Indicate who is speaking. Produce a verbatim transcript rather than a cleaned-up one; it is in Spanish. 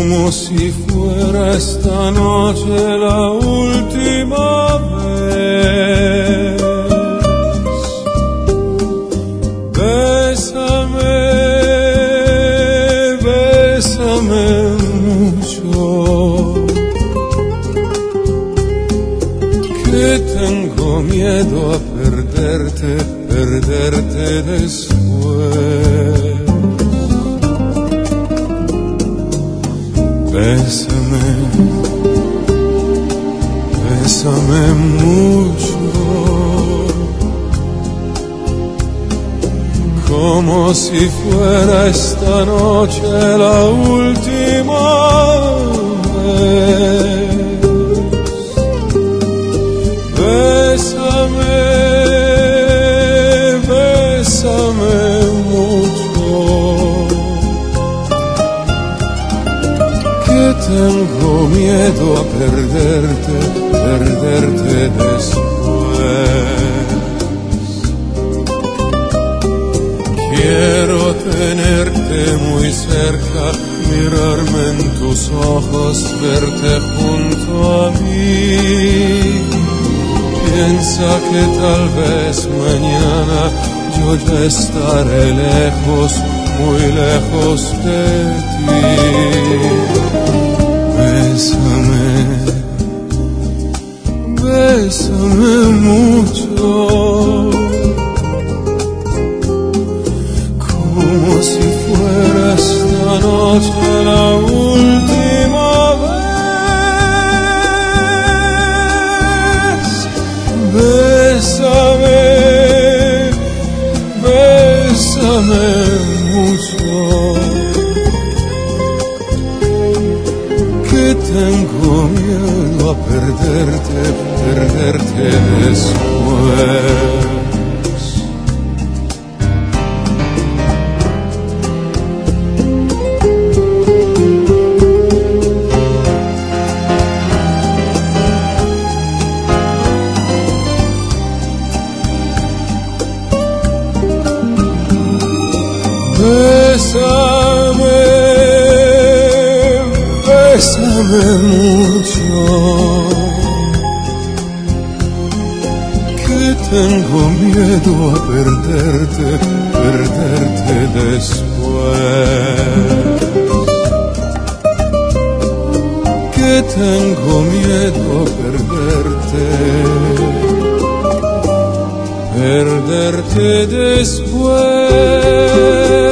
Speaker 1: como si fuera esta noche la última vez. Bésame, bésame mucho, que tengo miedo a perderte, perderte después. Bésame, bésame mucho, como si fuera esta noche la última vez. Bésame, bésame mucho, que tengo miedo a perderte, perderte después. Quiero tenerte muy cerca, mirarme en tus ojos, verte junto a mí. Piensa que tal vez mañana yo ya estaré lejos, muy lejos de ti. Bésame, bésame mucho, como si fuera esta noche la última vez. Bésame, bésame mucho, que tengo miedo a perderte, perderte después. Bésame, bésame mucho, que tengo miedo a perderte, perderte después. Que tengo miedo a perderte, perderte después.